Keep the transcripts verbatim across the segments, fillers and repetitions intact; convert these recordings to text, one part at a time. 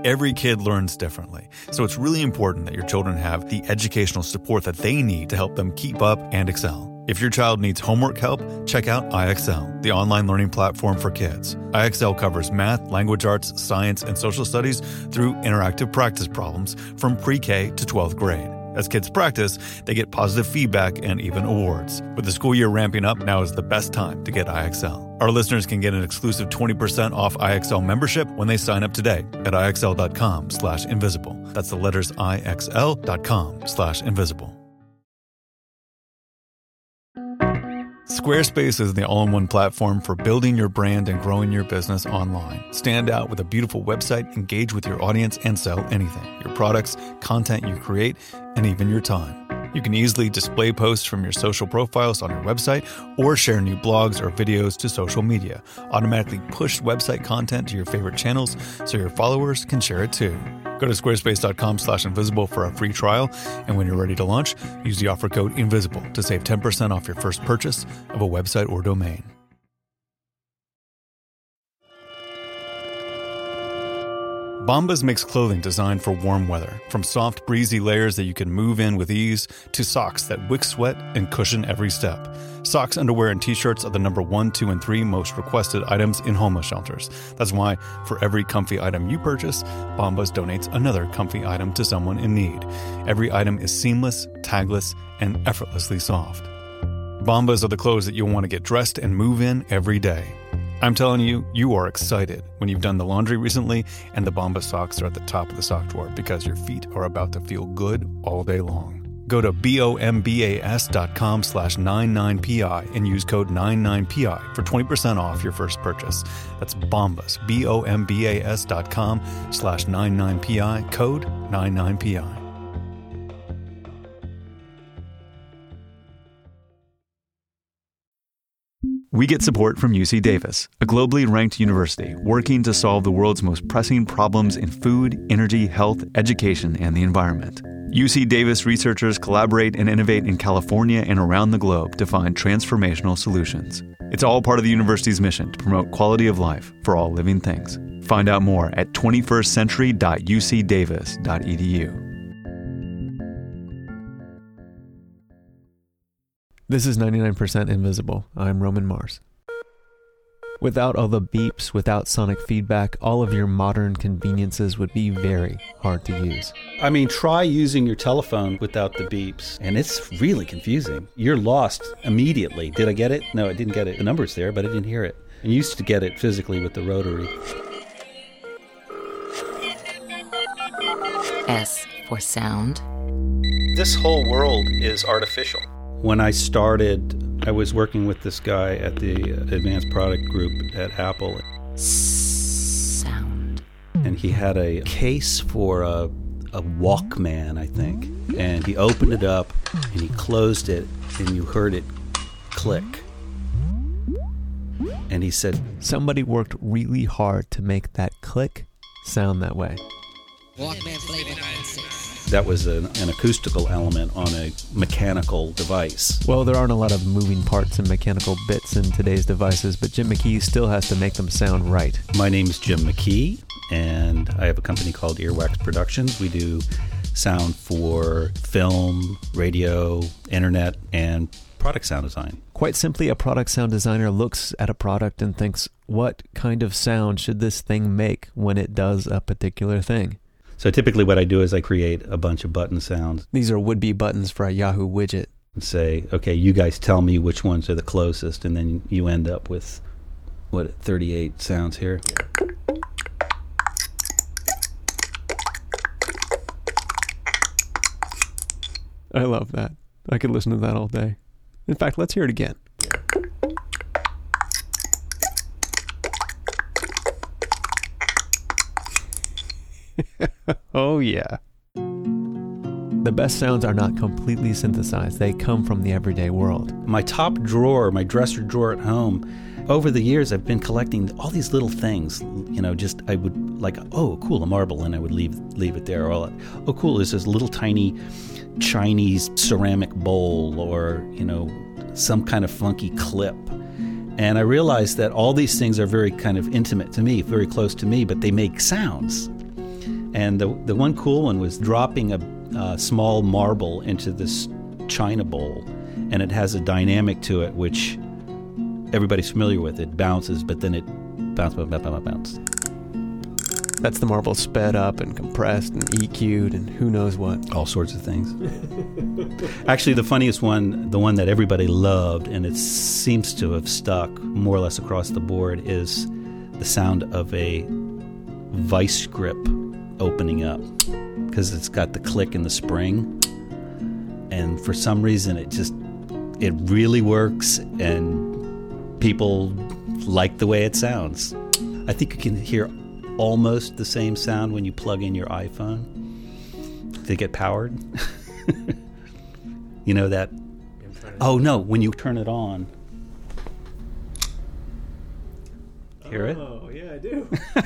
Every kid learns differently, so it's really important that your children have the educational support that they need to help them keep up and excel. If your child needs homework help, check out I X L, the online learning platform for kids. I X L covers math, language arts, science, and social studies through interactive practice problems from pre-K to twelfth grade. As kids practice, they get positive feedback and even awards. With the school year ramping up, now is the best time to get I X L. Our listeners can get an exclusive twenty percent off I X L membership when they sign up today at IXL.com slash invisible. That's the letters IXL.com slash invisible. Squarespace is the all-in-one platform for building your brand and growing your business online. Stand out with a beautiful website, engage with your audience, and sell anything. Your products, content you create, and even your time. You can easily display posts from your social profiles on your website or share new blogs or videos to social media. Automatically push website content to your favorite channels so your followers can share it too. Go to squarespace.com slash invisible for a free trial, and when you're ready to launch, use the offer code INVISIBLE to save ten percent off your first purchase of a website or domain. Bombas makes clothing designed for warm weather, from soft, breezy layers that you can move in with ease to socks that wick sweat and cushion every step. Socks, underwear, and t-shirts are the number one, two, and three most requested items in homeless shelters. That's why for every comfy item you purchase, Bombas donates another comfy item to someone in need. Every item is seamless, tagless, and effortlessly soft. Bombas are the clothes that you'll want to get dressed and move in every day. I'm telling you, you are excited when you've done the laundry recently and the Bombas socks are at the top of the sock drawer because your feet are about to feel good all day long. Go to bombas.com slash 99pi and use code ninety-nine P I for twenty percent off your first purchase. That's Bombas, B-O-M-B-A-S dot com slash 99pi, code ninety-nine P I. We get support from U C Davis, a globally ranked university working to solve the world's most pressing problems in food, energy, health, education, and the environment. U C Davis researchers collaborate and innovate in California and around the globe to find transformational solutions. It's all part of the university's mission to promote quality of life for all living things. Find out more at twenty-first century dot u c davis dot e d u. This is ninety-nine percent Invisible. I'm Roman Mars. Without all the beeps, without sonic feedback, all of your modern conveniences would be very hard to use. I mean, try using your telephone without the beeps, and it's really confusing. You're lost immediately. Did I get it? No, I didn't get it. The number's there, but I didn't hear it. I used to get it physically with the rotary. S for sound. This whole world is artificial. When I started, I was working with this guy at the Advanced Product Group at Apple. Sound. And he had a case for a, a Walkman, I think. And he opened it up, and he closed it, and you heard it click. And he said, somebody worked really hard to make that click sound that way. Walkman Flavor ninety-six. That was an, an acoustical element on a mechanical device. Well, there aren't a lot of moving parts and mechanical bits in today's devices, but Jim McKee still has to make them sound right. My name's Jim McKee, and I have a company called Earwax Productions. We do sound for film, radio, internet, and product sound design. Quite simply, a product sound designer looks at a product and thinks, what kind of sound should this thing make when it does a particular thing? So typically what I do is I create a bunch of button sounds. These are would-be buttons for a Yahoo widget. And say, okay, you guys tell me which ones are the closest, and then you end up with, what, thirty-eight sounds here. I love that. I could listen to that all day. In fact, let's hear it again. Oh, yeah. The best sounds are not completely synthesized. They come from the everyday world. My top drawer, my dresser drawer at home, over the years I've been collecting all these little things. You know, just I would like, oh, cool, a marble, and I would leave leave it there. Or, oh, cool, there's this little tiny Chinese ceramic bowl, or, you know, some kind of funky clip. And I realized that all these things are very kind of intimate to me, very close to me, but they make sounds. And the the one cool one was dropping a, a small marble into this china bowl, and it has a dynamic to it which everybody's familiar with. It bounces, but then it bounces, bounce, bounce, bounce. That's the marble sped up and compressed and E Q'd and who knows what. All sorts of things. Actually, the funniest one, the one that everybody loved, and it seems to have stuck more or less across the board, is the sound of a vice grip opening up, because it's got the click in the spring, and for some reason it just it really works, and people like the way it sounds. I think you can hear almost the same sound when you plug in your iPhone to get powered. You know that? Oh no, when you turn it on. Hear it? Oh, yeah, I do.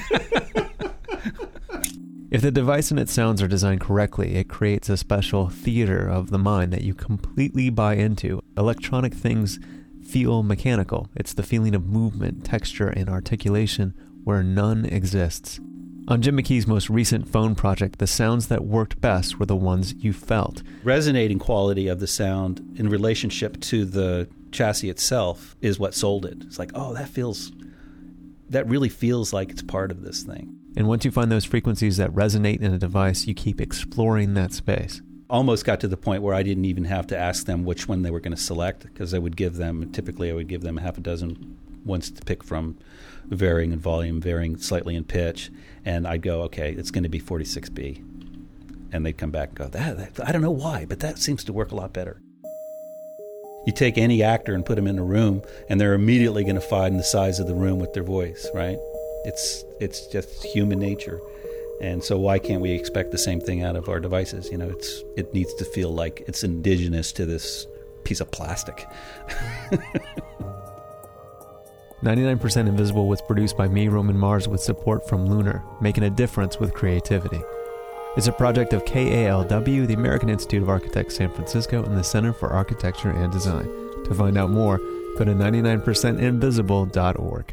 If the device and its sounds are designed correctly, it creates a special theater of the mind that you completely buy into. Electronic things feel mechanical. It's the feeling of movement, texture, and articulation where none exists. On Jim McKee's most recent phone project, the sounds that worked best were the ones you felt. Resonating quality of the sound in relationship to the chassis itself is what sold it. It's like, oh, that feels, that really feels like it's part of this thing. And once you find those frequencies that resonate in a device, you keep exploring that space. Almost got to the point where I didn't even have to ask them which one they were going to select, because I would give them, typically I would give them a half a dozen ones to pick from, varying in volume, varying slightly in pitch, and I'd go, okay, it's going to be forty-six B. And they'd come back and go, that, that, I don't know why, but that seems to work a lot better. You take any actor and put them in a room, and they're immediately going to find the size of the room with their voice, right? It's it's just human nature. And so why can't we expect the same thing out of our devices? You know, it's it needs to feel like it's indigenous to this piece of plastic. ninety-nine percent Invisible was produced by me, Roman Mars, with support from Lunar, making a difference with creativity. It's a project of K A L W, the American Institute of Architects San Francisco, and the Center for Architecture and Design. To find out more, go to ninety-nine percent invisible dot org.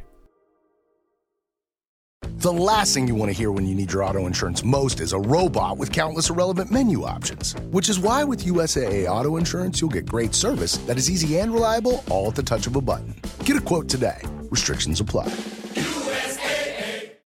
The last thing you want to hear when you need your auto insurance most is a robot with countless irrelevant menu options. Which is why with U S A A Auto Insurance, you'll get great service that is easy and reliable, all at the touch of a button. Get a quote today. Restrictions apply.